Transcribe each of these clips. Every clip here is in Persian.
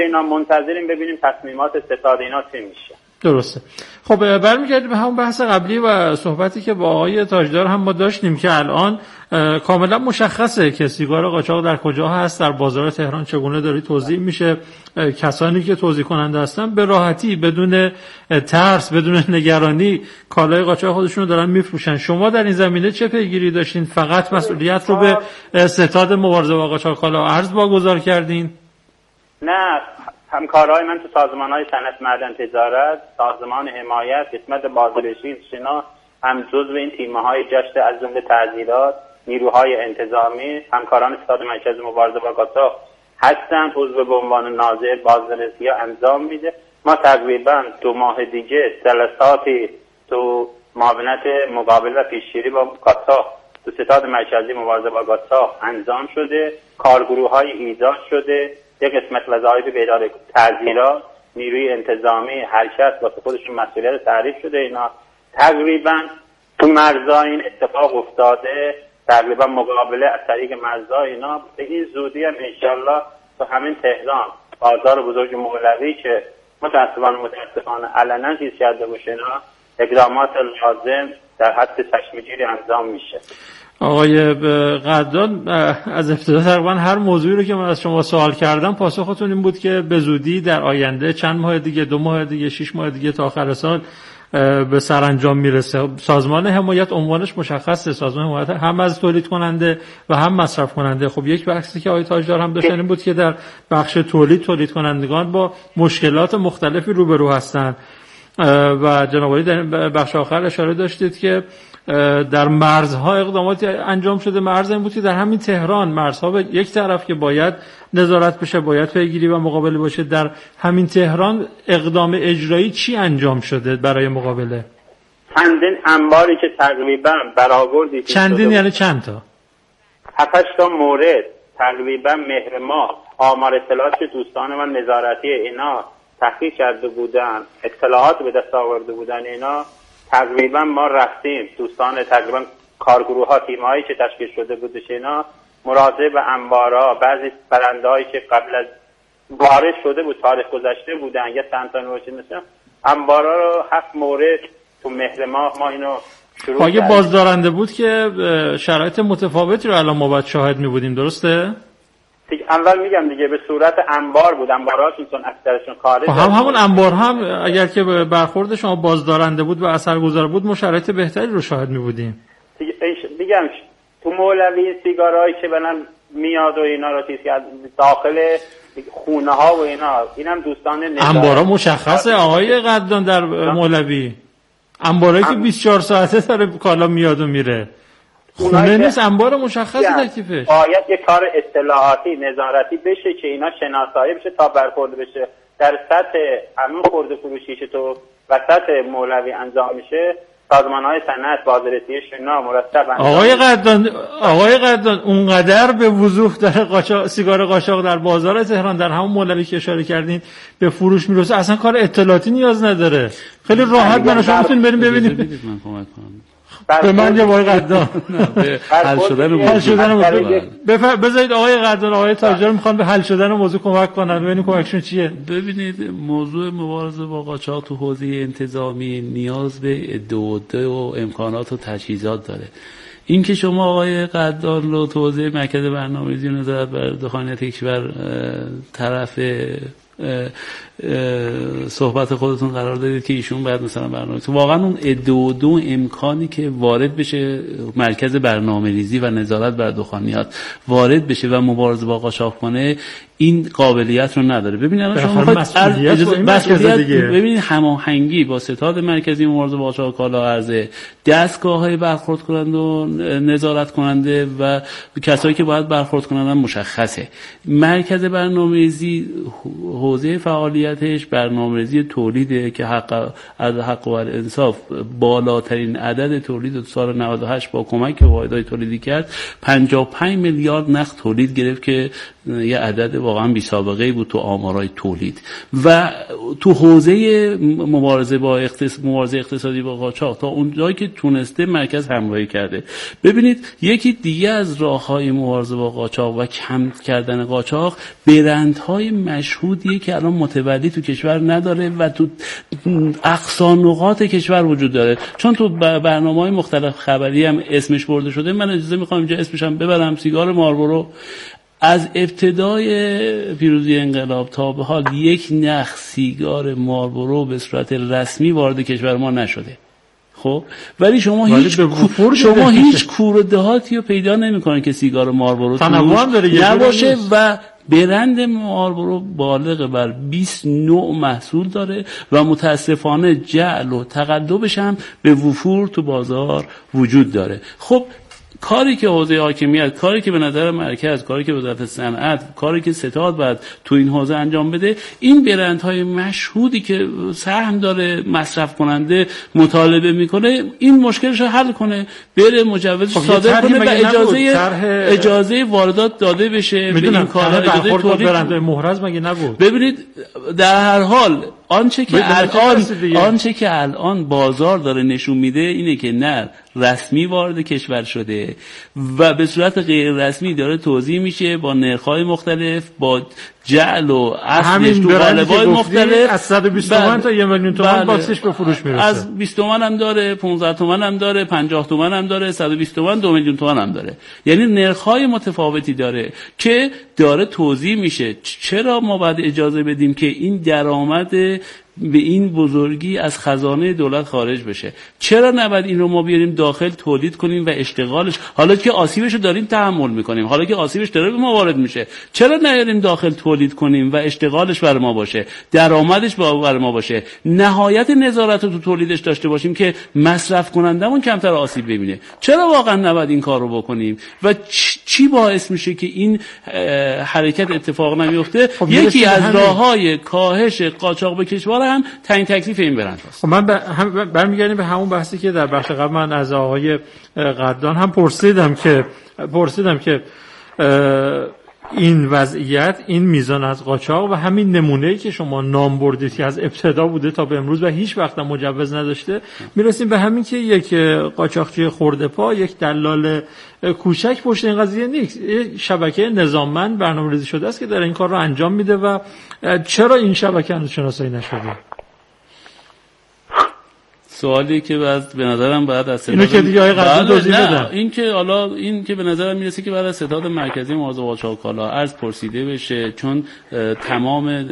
اینا منتظریم ببینیم تصمیمات ستاد اینا چی میشه. درسته. خب برمیگردیم به همون بحث قبلی و صحبتی که با آقای تاجدار هم ما داشتیم که الان کاملا مشخصه که سیگار قاچاق در کجا هست، در بازار تهران چگونه داری توزیع میشه، کسانی که توزیع کننده هستن به راحتی بدون ترس بدون نگرانی کالای قاچاق خودشون رو دارن میفروشن. شما در این زمینه چه پیگیری داشتین؟ فقط مسئولیت رو به ستاد مبارزه با قاچاق کالا و ارز واگذار کردین؟ نه، همکارای من تو سازمان‌های صنعت معدن تجارت، سازمان حمایت، قسمت بازرسی شنا هم جزو این تیم‌های جشن از جمله تعزیرات، نیروهای انتظامی، همکاران ستاد مرکز مبارزه با قاچاق هستن. عضو به عنوان ناظر بازرسی ها انجام میده. ما تقریبا 2 ماه دیگه جلساتی تو معاونت مقابل و پیشگیری با قاچاق تو ستاد مرکزی مبارزه با قاچاق انجام شده. کارگروه‌های ایجاد شده. یک قسمت وظایف به اداره تعزیرات، نیروی انتظامی، حرکت واسه خودشون مسئولیت تعریف شده. اینا تقریبا تو مرزا این اتفاق افتاده، تقریبا مقابله از طریق مرزا اینا به این زودی هم انشالله تو همین تهران بازار بزرگ مولوی که متاسفانه علنا چیز کرده باشه اینا اقدامات لازم در حد چشمگیری انجام میشه. آقای قدردان، از ابتدا تقریبا هر موضوعی رو که من از شما سوال کردم پاسختون این بود که به زودی در آینده چند ماه دیگه، 2 ماه دیگه، 6 ماه دیگه تا آخر سال به سرانجام میرسه. سازمان حمایت عنوانش مشخصه، سازمان حمایت هم از تولید کننده و هم مصرف کننده. خب یک بحثی که آقای تاجدار هم داشتن این بود که در بخش تولید کنندگان با مشکلات مختلفی روبرو هستن و جناب عالی در بخش آخر اشاره داشتید که در مرزها اقداماتی انجام شده. مرز این بود که در همین تهران مرزها به یک طرف که باید نظارت بشه، باید پیگیری و مقابله باشه، در همین تهران اقدام اجرایی چی انجام شده برای مقابله؟ چندین انباری که تقریبا برآوردی. چندین یعنی چند تا؟ 7 تا مورد تقریبا مهر ماه آمار اطلاعات که دوستان من نظارتی اینا تحقیق کرده بودن، اطلاعات به دست آورده بودن اینا، تقریبا ما رفتیم دوستان تقریبا کارگروه ها تیم‌هایی که تشکیل شده بودش اینا مراجعه به انبارها، بعضی پرنده‌هایی که قبل از وارد شده بود تاریخ گذشته بودن یا چند تا نوشته مثلا انبارها رو 7 مورد تو مهر ماه ما اینو شروع کردیم. اگه بازدارنده بود که شرایط متفاوتی رو الان ما باید شاهد می‌بودیم، درسته؟ اول میگم دیگه به صورت انبار بود، انبارهاشون چون اکثرشون خارج همون انبار هم اگر که برخورد شما بازدارنده بود و اثرگذار بود ما شرایط بهتری رو شاهد می‌بودیم. میگم تو مولوی سیگارایی که بنام میاد و اینا رو داخل خونه ها و اینا، اینم دوستان انبارا مشخصه آقای قدردان در مولوی، انبارایی که 24 ساعته داره کالا میاد و میره، خونه نیست، انبار مشخصه تکلیفش. باید یه کار اطلاعاتی نظارتی بشه که اینا شناسایی بشه تا برخورد بشه در سطح همون خورده فروشی که تو وسط مولوی انجام میشه. سازمان‌های صنعت بازرسی شنا مرتب آقای قدردان اونقدر به وضوح در سیگار قاچاق در بازار تهران در همون مولوی که اشاره کردین به فروش میرسه، اصلا کار اطلاعاتی نیاز نداره، خیلی راحت من شما میتونید بریم ببینید. من کمک کنم به من یه آقای قدردان حل شدن بذارید آقای قدردان آقای تاجدار میخوان به حل شدن موضوع کمک کنن، ببینید کمکشون چیه. ببینید موضوع مبارزه با قاچاق تو حوزه انتظامی نیاز به عده و امکانات و تجهیزات داره. این که شما آقای قدردان رو تو حوزه مرکز برنامه‌ریزی و نظارت بر دخانیات کشور طرف صحبت خودتون قرار دادید که ایشون باید مثلا برنامه واقعا اون دو امکانی که وارد بشه مرکز برنامه‌ریزی و نظارت بر دخانیات وارد بشه و مبارزه با قاچاق کنه، این قابلیت رو نداره. ببینید شما مسئولیت ببینید هماهنگی با ستاد مرکزی مبارزه با قاچاق کالا ارزه، دستگاه‌های برخورد کننده و نظارت کننده و کسایی که باید برخورد کنن مشخصه. مرکز برنامه‌ریزی حوزه فعالیتش برنامه‌ریزی تولیده که حق و انصاف بالاترین عدد تولید سال 98 با کمک واحدهای تولیدی کرد 55 میلیارد نخ تولید گرفت که یه عدد واقعا بی سابقه بود تو آمارای تولید و تو حوزه مبارزه اقتصادی با قاچاق تا اون جایی که تونسته مرکز همراهی کرده. ببینید یکی دیگه از راههای مبارزه با قاچاق و کم کردن قاچاق برندهای مشهودیه که الان متولی تو کشور نداره و تو اقصا نقاط کشور وجود داره. چون تو برنامه‌های مختلف خبری هم اسمش برده شده، من اجازه میخوام اینجا اسمش هم ببرم. سیگار مارلبورو از ابتدای پیروزی انقلاب تا به حال یک نخ سیگار مارلبورو به صورت رسمی وارد کشور ما نشده. خب ولی شما هیچ کور و دهاتی رو پیدا نمی‌کنید که سیگار مارلبورو نباشه و برند مارلبورو بالغ بر 20 نوع محصول داره و متاسفانه جعل و تقلبش هم به وفور تو بازار وجود داره. خب کاری که حوزه حاکمیت، کاری که به نظر مرکز، کاری که وزارت صنعت، کاری که ستاد باید تو این حوزه انجام بده، این برندهای مشهودی که سهم داره مصرف کننده مطالبه میکنه این مشکلش رو حل کنه، بره مجوزش صادر کنه و اجازه واردات داده بشه به این کارا. اجازه تولید برندهای محرز مگه نبود؟ ببینید در هر حال آنچه که الان بازار داره نشون میده اینه که نه رسمی وارد کشور شده و به صورت غیر رسمی داره توزیع میشه با نرخ‌های مختلف، با جعل و اصلش تو قالب‌های مختلف. از 120 تومن تا 1 میلیون تومن باکسش به فروش میرسه. از 20 تومن هم داره، 15 تومن هم داره، 50 تومن هم داره، 120 تومن، 2 میلیون تومن هم داره. یعنی نرخ‌های متفاوتی داره که داره توزیع میشه. چرا ما باید اجازه بدیم که این درآمد به این بزرگی از خزانه دولت خارج بشه؟ چرا نباید این رو ما بیاریم داخل تولید کنیم و اشتغالش، حالا که آسیبش رو داریم تحمل میکنیم، حالا که آسیبش داره به ما وارد میشه، چرا نیاریم داخل تولید کنیم و اشتغالش برای ما باشه، درآمدش برای ما باشه، نهایت نظارت رو تو تولیدش داشته باشیم که مصرف کنندمون کمتر آسیب ببینه؟ چرا واقعا نباید این کار رو بکنیم و چی باعث میشه که این حرکت اتفاق نمیفته؟ یکی از راههای کاهش قاچاق به کشور هم تعیین تکلیف این برند هست. من برمیگردیم به همون بحثی که در بخش قبل من از آقای قدان هم پرسیدم که این وضعیت، این میزان از قاچاق و همین نمونه‌ای که شما نام بردید که از ابتدا بوده تا به امروز و هیچ وقت مجوز نداشته، میرسیم به همین که یک قاچاقچی خرده پا، یک دلال کوچک پشت این قضیه نیست. شبکه نظاممند برنامه‌ریزی شده است که داره این کار رو انجام میده و چرا این شبکه هنوز شناسایی نشده؟ سوالی که به نظرم باید از اینو که دیگه آقای قدیم توضیح بدن. این که به نظرم میرسه که بعد از ستاد مرکزی مبارزه با قاچاق کالا از پرسیده بشه، چون تمام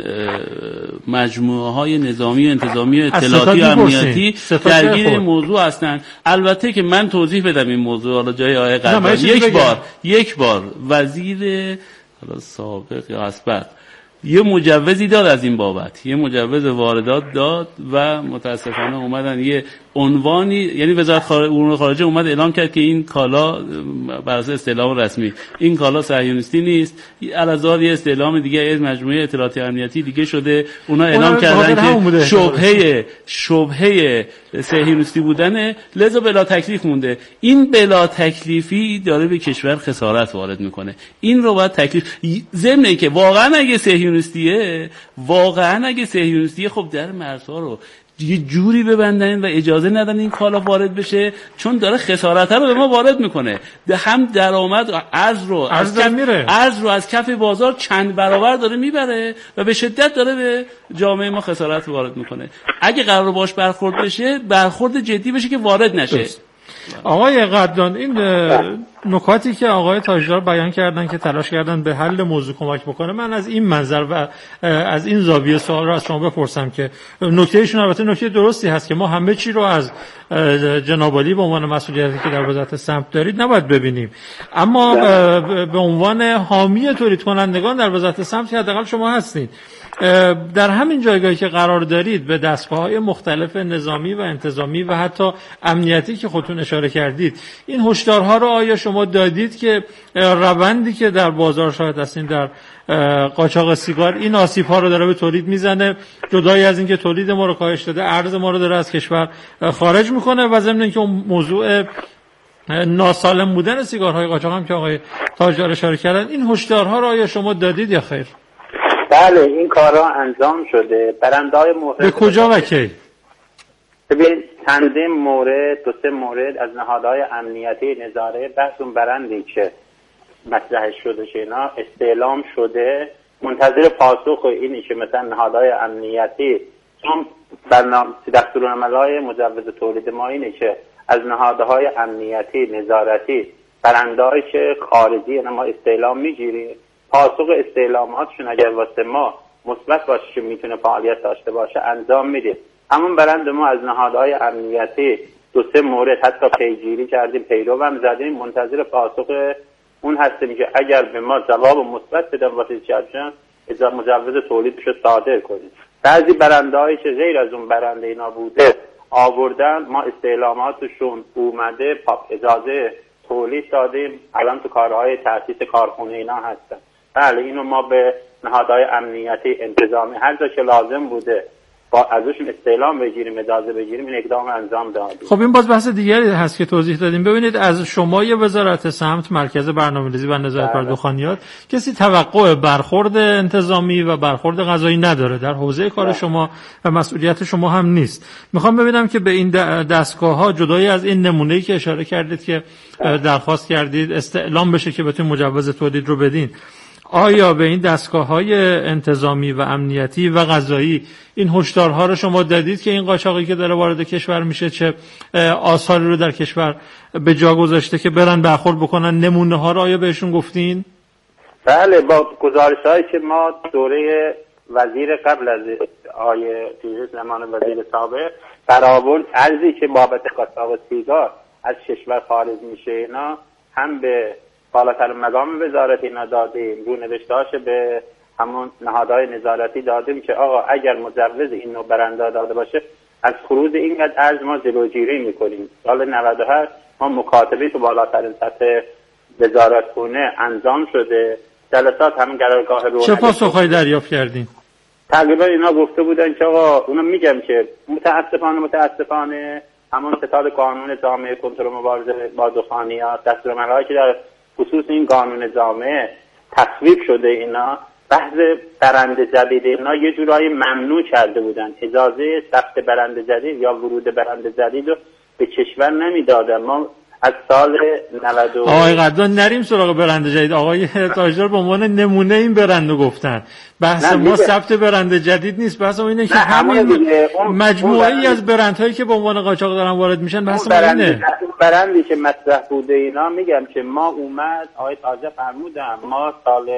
مجموعه های نظامی و انتظامی و اطلاعاتی و امنیتی درگیر موضوع هستن. البته که من توضیح بدم این موضوع، حالا جای آقای قدیم یک بار وزیر سابق یا اسبق یه مجوزی داد از این بابت، یه مجوز واردات داد و متاسفانه اومدن یه عنوانی، یعنی وزارت امور خارجه اومد اعلام کرد که این کالا بر اساس استعلام رسمی این کالا صهیونیستی نیست. علاوه یه استعلام دیگه از مجموعه اطلاعاتی امنیتی دیگه شده، اونا اعلام کردن که شبهه صهیونیستی بودنه، لذا بلا تکلیف مونده. این بلا تکلیفی داره به کشور خسارت وارد میکنه. این رو باید تکلیف ضمن اینکه واقعا اگه صهیونیستیه خب در مرزها رو یه جوری ببندن و اجازه ندن این کالا وارد بشه، چون داره خسارت رو به ما وارد میکنه. هم درآمد و ارز رو از کف بازار چند برابر داره میبره و به شدت داره به جامعه ما خسارت وارد میکنه. اگه قرار باش برخورد بشه، برخورد جدی بشه که وارد نشه. آقای قدان، این نکاتی که آقای تاجدار بیان کردن که تلاش کردن به حل موضوع کمک بکنه، من از این منظر و از این زاویه سوال رو از شما بپرسم که نکتهشون البته نکته درستی هست که ما همه چی رو از جناب عالی به عنوان مسئولیتی که در وزارت سمت دارید نباید ببینیم، اما به عنوان حامی تولید کنندگان در وزارت سمت که حداقل شما هستید، در همین جایگاهی که قرار دارید به دستگاه‌های مختلف نظامی و انتظامی و حتی امنیتی که خودتون اشاره کردید، این هشدارها رو آیا شما دادید که روندی که در بازار شاهد هستین در قاچاق سیگار این آسیب‌ها رو داره به تولید میزنه، جدای از اینکه تولید ما رو کاهش داده، ارز ما رو داره از کشور خارج میکنه و ضمن اینکه اون موضوع ناسالم بودن سیگارهای قاچاق هم که آقای تاجدار اشاره کردن، این هشدارها را آیا شما دادید یا خیر؟ بله این کارها انجام شده. برنده‌های مورد به کجا و کی؟ ببین چندین مورد، دو سه مورد از نهادهای امنیتی نظاره بحث اون برندی که مطرح شده که اینا استعلام شده، منتظر پاسخ اینی که مثلا نهادهای امنیتی، چون برنامه دستورالعمل‌های مجوز تولید ما اینه که از نهادهای امنیتی نظارتی برنده‌ای که خارجی اینا ما استعلام میگیریم، پاسخ استعلاماتشون اگر واسه ما مثبت باشه که میتونه فعالیت داشته باشه انجام میدیم. همون برند ما از نهادهای امنیتی دو سه مورد حتی پیگیری کردیم، پیرو هم زدیم، منتظر پاسخ اون هستیم که اگر به ما جواب مثبت بدن واسه چیزشون اجازه مجوز تولیدش رو صادر کنیم. بعضی برندهایی که غیر از اون برنده اینا بوده آوردن، ما استعلاماتشون اومده اجازه تولید دادیم، الان تو کارهای تأسیس کارخونه اینا هستن. بله اینو ما به نهادهای امنیتی انتظامی هر جا که لازم بوده با ازشون استعلام بگیریم، اجازه بگیریم، این اقدام انجام دادیم. خب این باز بحث دیگری هست که توضیح دادیم. ببینید از شما وزارت سمت، مرکز برنامه‌ریزی و نظارت بر دخانیات، کسی توقع برخورد انتظامی و برخورد قضایی نداره، در حوزه کار شما و مسئولیت شما هم نیست. میخوام ببینم که به این دستگاه‌ها جدای از این نمونه‌ای که اشاره کردید که درخواست کردید استعلام بشه که بتونید مجوز تولید رو بدین، آیا به این دستگاه‌های انتظامی و امنیتی و قضایی این هشدارها رو شما دادید که این قاچاقی که داره وارد کشور میشه چه آثاری رو در کشور به جا گذاشته که برن برخورد بکنن؟ نمونه‌ها رو آیا بهشون گفتین؟ بله، با گزارش‌هایی که ما دوره وزیر قبل از آیه زمان وزیر سابق برآورد، ارزی که بابت قاچاق سیگار از کشور خارج میشه اینا هم به بالاتر مقام وزارت اینا دادیم، رو نوشتهاش به همون نهادهای نظارتی دادیم که آقا اگر مجوز این نوع برنده داده باشه از خروج اینقدر ارز ما جلوگیری میکنیم. سال 98 ما مکاتبه تو بالاترین سطح وزارتخونه انجام شده، جلسات همین قرارگاه رو چه پاسخهایی دریافت کردین؟ تقریبا اینا گفته بودن که آقا اونا میگم که متاسفانه همون ستاد قانون جامعه کنترل مبارزه با دخانیات، دستورالعمل‌هایی که در خصوص این قانون جامعه تصویب شده، اینا بحث برنده جدید اینا یه جورایی ممنوع کرده بودن، اجازه ثبت برنده جدید یا ورود برنده جدید رو به کشور نمیدادن. ما از سال 90 آقای قدان نریم سراغ برنده جدید. آقای تاجدار به عنوان نمونه این برنده گفتن. بحث ما ثبت برنده جدید نیست، بحث ما اینه که همین مجموعه‌ای از برندهایی که به عنوان قاچاق دارن وارد میشن، بحث ما اینه. برندی که مطرح بوده اینا، میگم که ما اومد آقای تاجدار فرمودن ما سال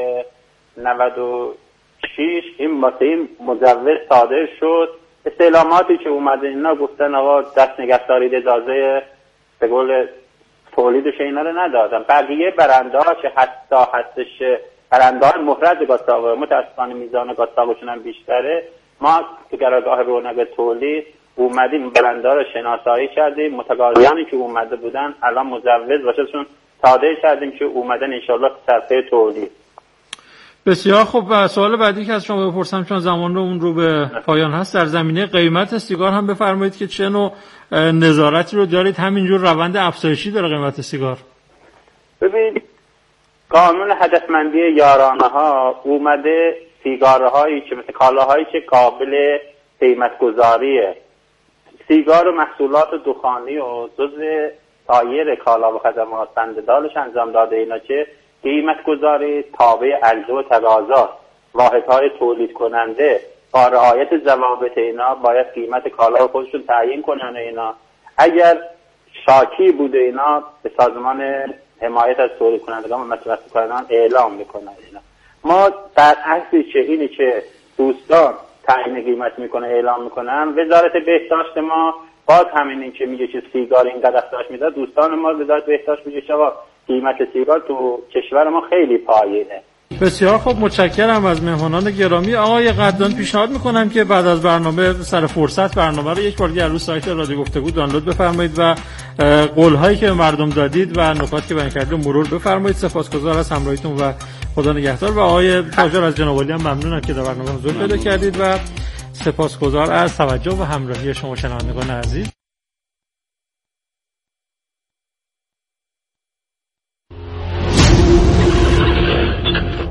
96 این واسه این مجوز صادر شد، استعلاماتی که اومده اینا گفتن آقا دست نگهدارید، اجازه به قول تولیدش اینا رو ندادن. بقیه برنده‌ها که حتی هستش برنده‌های محرز قاچاق، متأسفانه میزان قاچاقشون هم بیشتره، ما تو قرارگاه رونق تولید اومدیم برنده‌ها رو شناسایی کردیم، متقاضیانی که اومده بودن الان مجوز واسهشون صادر کردیم که اومدن انشالله صفحه تولید. بسیار خوب. سوال بعدی که از شما بپرسم چون زمان رو اون رو به پایان هست، در زمینه قیمت سیگار هم بفرمایید که چه نوع نظارتی رو دارید؟ همینجور روند افزایشی داره قیمت سیگار؟ ببین قانون هدفمندی یارانه ها اومده سیگارهایی که مثل کالاهایی که قابل قیمت گذاریه، سیگار و محصولات دخانی و جزء سایر کالا و خدمات بنده‌دارش انجام داده، اینا که قیمت گذاری تابع عرضه و تقاضا، واحدهای تولید کننده با رعایت ضوابط اینا باید قیمت کالا خودشون تعیین کنن. اینا اگر شاکی بوده اینا به سازمان حمایت از تولید کنندگان و مصرف کنندگان اعلام میکنن. اینا ما در اصلی که اینی که دوستان تعیین قیمت میکنه اعلام میکنن، وزارت بهداشت ما باز همین این که میگه که سیگار اینقدر افزایش میده، دوستان ما وزارت بهداشت میگه که قیمت سیگار تو کشور ما خیلی پایینه. بسیار خوب، متشکرم از مهمانان گرامی. آقای قدان پیشنهاد میکنم که بعد از برنامه سر فرصت برنامه رو یک بار دیگه روی سایت رادیو گفتگو دانلود بفرمایید و قول‌هایی که به مردم دادید و نکاتی که بیان کردید مرور بفرمایید. سپاسگزار از همراهیتون و خدا نگهدار. و آقای تاجدار از جناب عالی هم ممنونم که در برنامه حضور پیدا کردید و سپاسگزار از توجه و همراهی شما شنوندگان عزیز.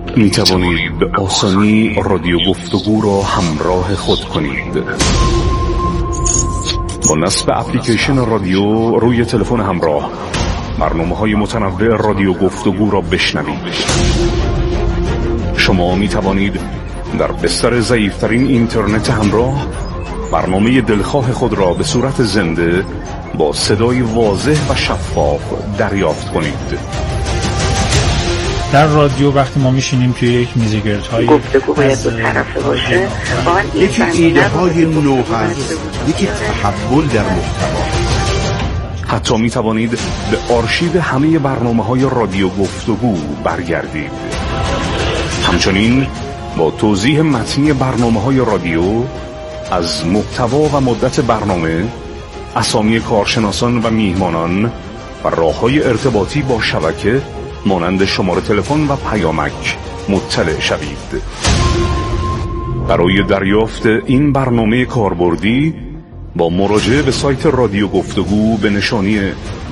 می توانید به آسانی رادیو گفتگو را همراه خود کنید. با نصب اپلیکیشن رادیو روی تلفن همراه برنامه‌های متنوع رادیو گفتگو را بشنوید. شما می توانید در بستر ضعیف‌ترین اینترنت همراه برنامه دلخواه خود را به صورت زنده با صدای واضح و شفاف دریافت کنید. در رادیو وقتی ما میشینیم توی یک میزگردهای گفتگو باید دو طرفه باشه. یکی ایده های نو هست، یکی تحول در محتوا. حتی می توانید به آرشیو همه برنامه‌های رادیو گفتگو برگردید. همچنین با توضیح متنی برنامه‌های رادیو از محتوا و مدت برنامه، اسامی کارشناسان و میهمانان و راه‌های ارتباطی با شبکه مانند شماره تلفن و پیامک مطلع شوید. برای دریافت این برنامه کاربردی با مراجعه به سایت رادیو گفتگو به نشانی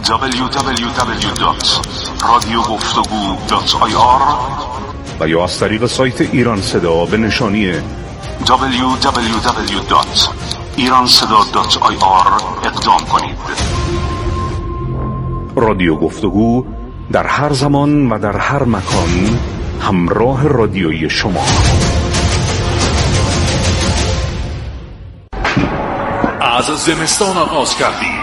www.radiogoftogu.ir و یا از طریق سایت ایران صدا به نشانی www.iranseda.ir اقدام کنید. رادیو گفتگو در هر زمان و در هر مکان همراه رادیویی شما. از زمستان آغاز کردیم.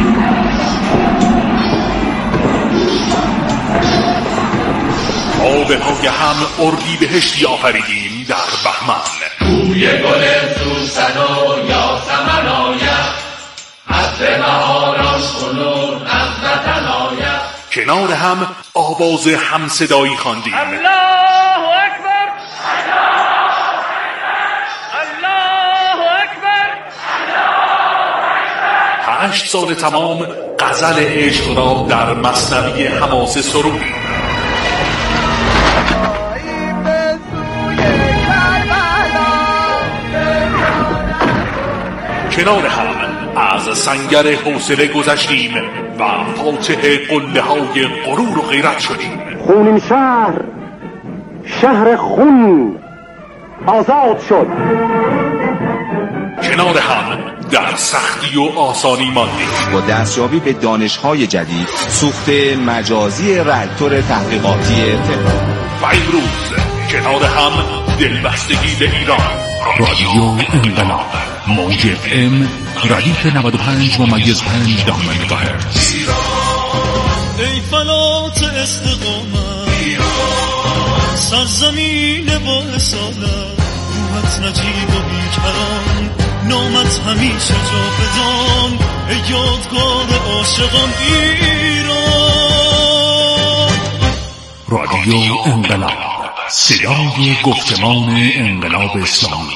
آب هم اردیبهشتی آفریدیم در بهمن. بوی گل سوسن و یاسمن آید، عطر بهاران کنون از وطن آید. کنار هم آواز همصدایی خواندیم. الله اکبر، الله اکبر. 8 سال تمام غزل عشق را در مثنوی حماسه سرودیم. کنار هم از سنگر حوصله گذشتیم و فاتح قله های غرور و غیرت شدیم. خونین شهر خون آزاد شد. کنار هم در سختی و آسانی ماندیم. با دستیابی به دانش‌های جدید، سوخت مجازی راکتور تحقیقاتی تهران و این روز کنار هم دلبستگی به ایران. رادیو انقلاب موج FM ردیف 95.5 مگاهرتز. ای فلات استقامت سرزمین با اصالت، روحت نجیب و بیکران، نامت همیشه جا بدان، ای یادگار عاشقان ایران. رادیو انقلاب، صدای گفتمان انقلاب اسلامی.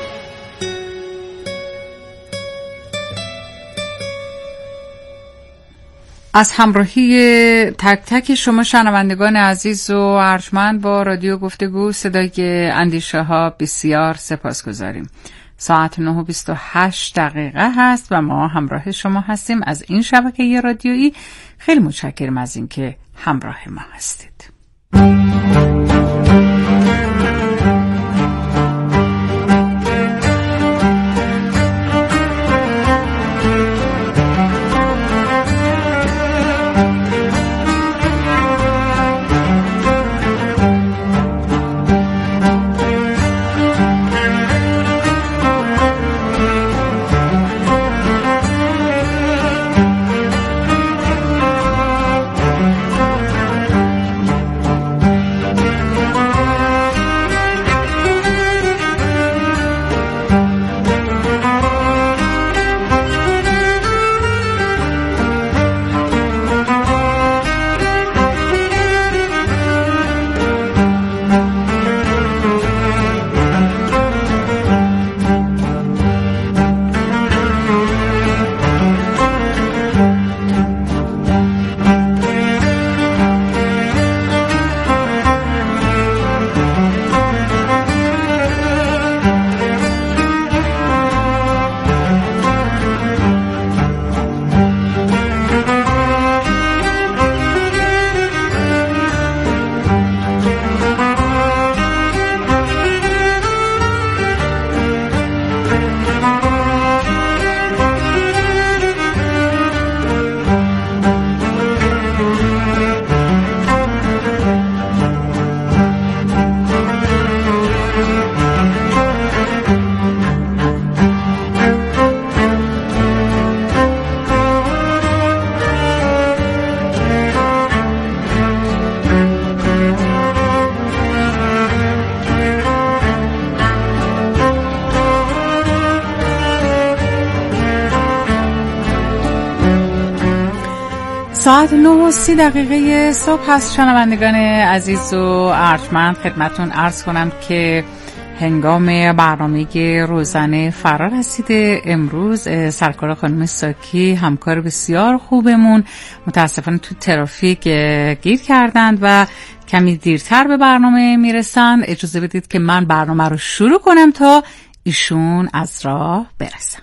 از همراهی تک تک شما شنوندگان عزیز و ارجمند با رادیو گفتگو صدای اندیشه ها بسیار سپاسگزاریم. ساعت 9:28 هست و ما همراه شما هستیم از این شبکه رادیویی. خیلی متشکرم از اینکه همراه ما هستید. ساعت 9:30 صبح هست. شنوندگان عزیز و ارجمند خدمتون عرض کنم که هنگام برنامه روزانه فرا رسیده. امروز سرکار خانم ساکی همکار بسیار خوبمون متاسفانه تو ترافیک گیر کردند و کمی دیرتر به برنامه میرسن. اجازه بدید که من برنامه رو شروع کنم تا ایشون از راه برسن.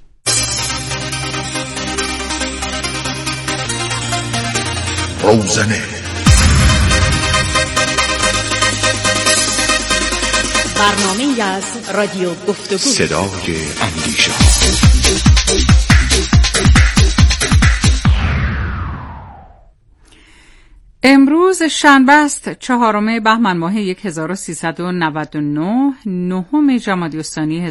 روزانه برنامه از رادیو گفتگو صدای اندیشه. امروز شنبه است، 4 بهمن ماه 1399، 9 جمادی الثانی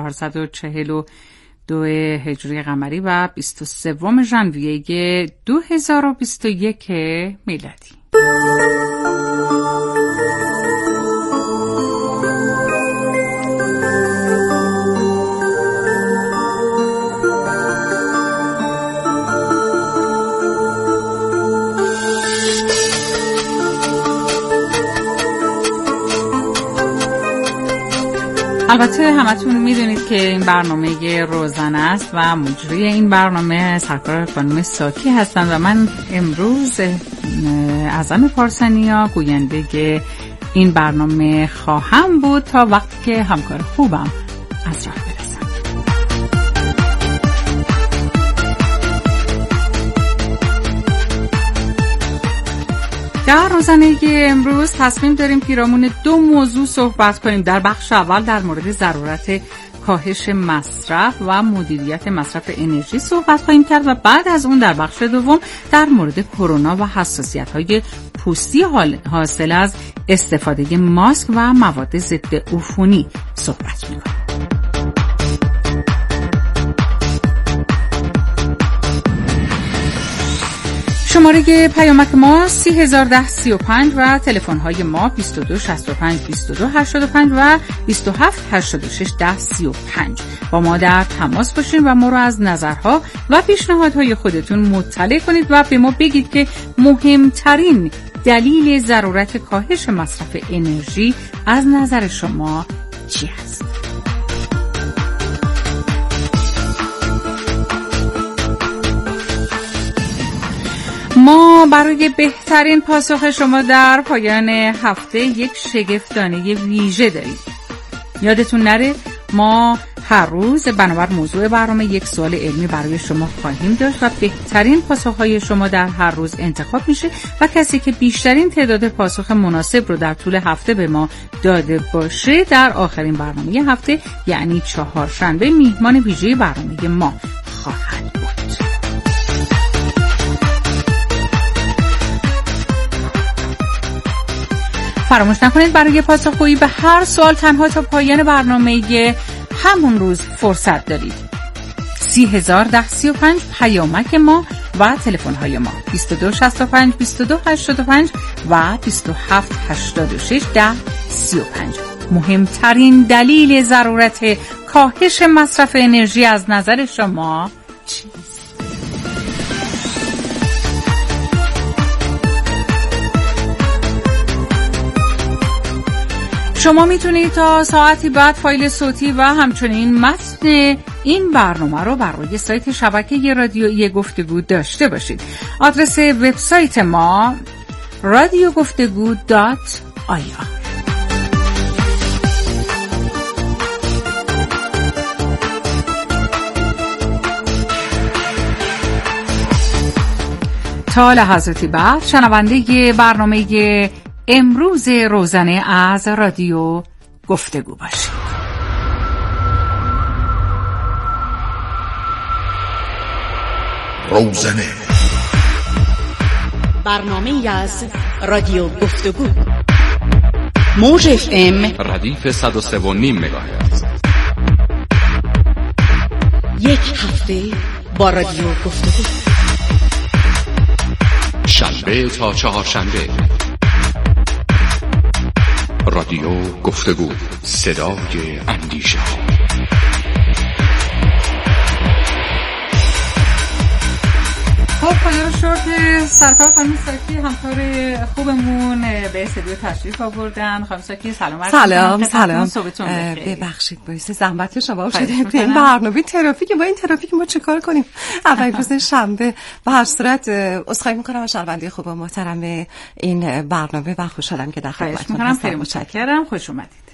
1442 هجری قمری و 23 ژانویه 2021 میلادی. البته همتون میدونید که این برنامه روزانه است و مجری این برنامه سرکار خانم ساکی هستند و من امروز اعظم پارسانیا گوینده این برنامه خواهم بود تا وقتی که همکار خوبم از راه برسند. در روزانه امروز تصمیم داریم پیرامون 2 موضوع صحبت کنیم. در بخش اول در مورد ضرورت کاهش مصرف و مدیریت مصرف انرژی صحبت خواهیم کرد و بعد از اون در بخش دوم در مورد کرونا و حساسیت‌های پوستی حاصل از استفاده ماسک و مواد ضد عفونی صحبت می‌کنیم. شماره پیامک ما 301035 و تلفن های ما 2265 2285 و 2786 1035. با ما در تماس باشین و ما رو از نظرها و پیشنهادهای خودتون مطلع کنید و به ما بگید که مهمترین دلیل ضرورت کاهش مصرف انرژی از نظر شما چی هست؟ ما برای بهترین پاسخ شما در پایان هفته یک شگفتانه ویژه داریم. یادتون نره ما هر روز بنابر موضوع برنامه یک سوال علمی برای شما خواهیم داشت و بهترین پاسخهای شما در هر روز انتخاب میشه و کسی که بیشترین تعداد پاسخ مناسب رو در طول هفته به ما داده باشه در آخرین برنامه هفته یعنی چهارشنبه میهمان ویژه برنامه ما خواهد بود. فراموش نکنید برای پاسخگویی به هر سوال تنها تا پایان برنامه همون روز فرصت دارید. 301035 پیامک ما و تلفن های ما 2265 2285 و 2786 1035. مهمترین دلیل ضرورت کاهش مصرف انرژی از نظر شما چیست؟ شما میتونید تا ساعتی بعد فایل صوتی و همچنین متن این برنامه رو بر روی سایت شبکه رادیویی گفتگو داشته باشید. آدرس وبسایت ما radiogoftegu.ir. تا لحظاتی بعد شنونده برنامه امروز روزانه از رادیو گفتگو باشید. روزانه برنامه از رادیو گفتگو موج FM ردیف 103.5 مگاهرتز. یک هفته با رادیو گفتگو شنبه تا چهارشنبه. رادیو گفتگو صدای اندیشه. خب خدا رو شکر سرکار خانم ساکی همکار خوبمون به استودیو تشریف آوردن. خانم ساکی سلام. سلام. صبحتون بخیر. ببخشید باعث زحمت شما شده. این برنامه ترافیک، با این ترافیک ما چیکار کنیم؟ اول روز شنبه. به هر صورت عذرخواهی می‌کنم از شنونده خوب و محترم این برنامه و خوشحالم که در خدمتتون هستم. خیلی متشکرم. خوش اومدید.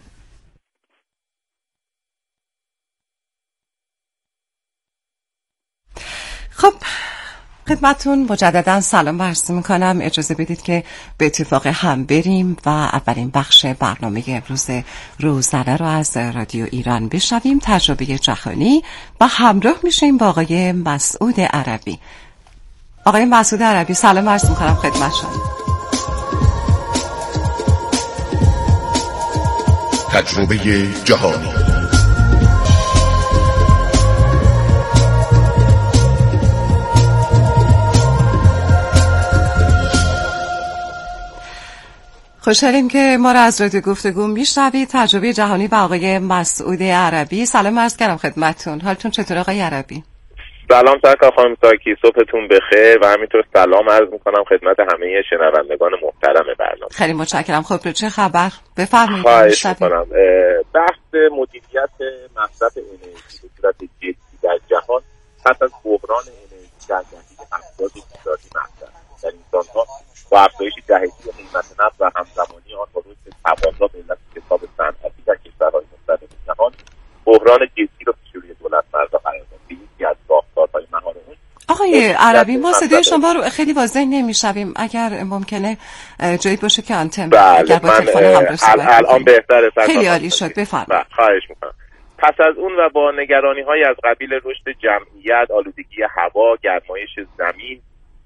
خب خدمتتون مجددا سلام عرض میکنم. اجازه بدید که به اتفاق هم بریم و اولین بخش برنامه امروز روزنه رو از رادیو ایران بشنویم. تجربه جهانی و همراه میشیم با آقای مسعود عربی. آقای مسعود عربی سلام عرض میکنم خدمتشون. تجربه جهانی. خوشحالیم که ما را از رادیو گفتگو میشنوید. تجربه جهانی با آقای مسعود عربی. سلام عرض کردم خدمتتون. حالتون چطور آقای عربی؟ سلام سرکار خانم ساکی، صبحتون بخیر و همینطور سلام عرض میکنم خدمت همه شنوندگان محترم برنامه. خیلی متشکرم. خب چه خبر؟ بفرمایید. خواهش میکنم. بحث مدیریت مصرف انرژی به صورت جدی در جهان پس از بحران انرژی در دهه 70 میلادی مطرح است. در این سالها با افزایش جهشی قیمت نفت و همزمانی آن با رشد تقاضا به علت کساد صنعتی در کشورهای مختلف جهان بحران جدی را پیش روی دولتمردها قرار داد. یکی از ساختارهای مهار اون آقای عربی ما صدای شما رو خیلی واضح نمیشنویم. اگر ممکنه جایی باشه که آنتن اگر با تلفن همراه صحبت الان بهتره. خیلی عالی شد. بفرمایید. خواهش میکنم. پس از اون و با نگرانی‌های از قبیل رشد جمعیت، آلودگی هوا، گرمایش زمین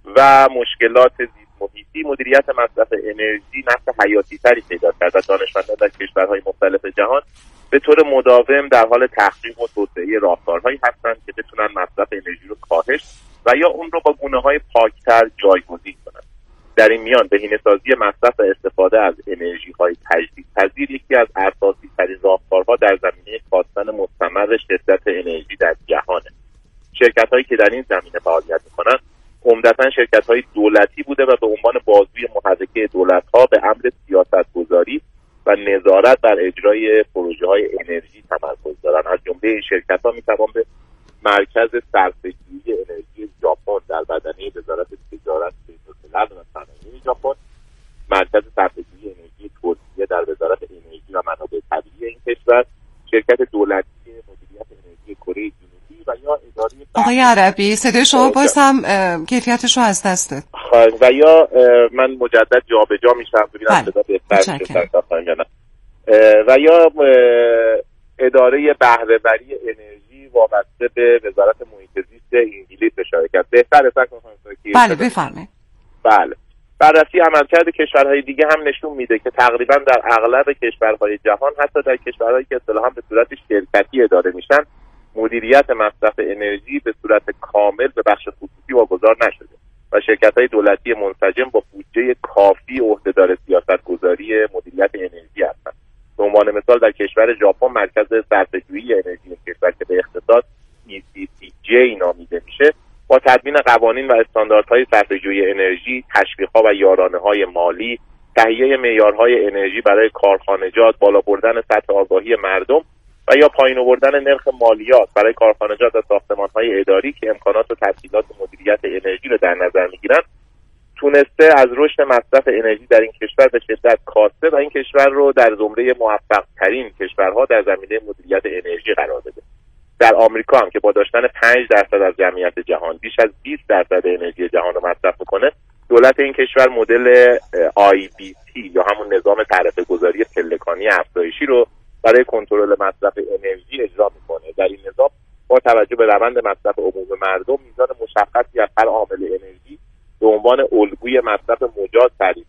و مشکلات محیطی، مدیریت مصرف انرژی نقش حیاتی‌تری پیدا کرد و دانشمندان در کشورهای مختلف جهان به طور مداوم در حال تحقیق و توسعه راهکارهایی هستند که بتونن مصرف انرژی رو کاهش و یا اون رو با گونه‌های پاکتر جایگزین کنند. در این میان بهینه‌سازی مصرف و استفاده از انرژی‌های تجدیدپذیر یکی از اساسی‌ترین راهکارها در زمینه کاستن مستمر شدت انرژی در جهانه. شرکت‌هایی که در این زمینه فعالیت می‌کنند عمدتاً شرکت‌های دولتی بوده و به عنوان بازوی محرکه دولت‌ها به امر سیاست‌گذاری و نظارت بر اجرای پروژه‌های انرژی تمرکز دارند. از جمله این شرکت‌ها می‌توان به مرکز صرفه‌جویی انرژی ژاپن در بدنه وزارت تجارت بین‌الملل و صنایع ژاپن، مرکز صرفه‌جویی انرژی ترکیه در وزارت انرژی و منابع طبیعی این کشور، شرکت دولتی مدیریت انرژی کره جنوبی و یا اداره آقای عربی صدای شما باز هم کیفیتش رو از دست داد. و یا من مجدد جابجا میشم ببینم صدا بهتر میشه و یا اداره بهره‌وری انرژی وابسته به وزارت محیط زیست انگلیس شرکت. بهتره فکر کنم که بله بفرمایید. بله. بررسی عملکرد کشورهای دیگه هم نشون میده که تقریبا در اغلب کشورهای جهان، حتی در کشورهایی که اصطلاحاً به صورت شرکتی اداره میشن، مدیریت مصرف انرژی به صورت کامل به بخش خصوصی واگذار نشده و شرکت‌های دولتی منسجم با بودجه کافی عهدهدار سیاست‌گذاری مدیریت انرژی هستند. به عنوان مثال در کشور ژاپن مرکز صرفه‌جویی انرژی این کشور که به اختصاص ECCJ نامیده میشه، با تدوین قوانین و استانداردهای صرفه‌جویی انرژی، تشویق‌ها و یارانه‌های مالی، تهیه معیارهای انرژی برای کارخانجات، بالا بردن سطح آگاهی مردم و یا پایین آوردن نرخ مالیات برای کارخانجات و ساختمان‌های اداری که امکانات و تسهیلات مدیریت انرژی رو در نظر می‌گیرن، تونسته از رشد مصرف انرژی در این کشور به شدت کاسته و این کشور رو در زمره موفق‌ترین کشورها در زمینه مدیریت انرژی قرار بده. در آمریکا هم که با داشتن 5% از جمعیت جهان بیش از 20% انرژی جهان رو مصرف می‌کنه، دولت این کشور مدل IBC یا همون نظام تعرفه گذاری پلکانی افزایشی رو برای کنترل مصرف انرژی اجرا میکنه. در این نظام با توجه به روند مصرف عموم مردم میزان مشخصی از هر عامل انرژی به عنوان الگوی مصرف مجاز تعریف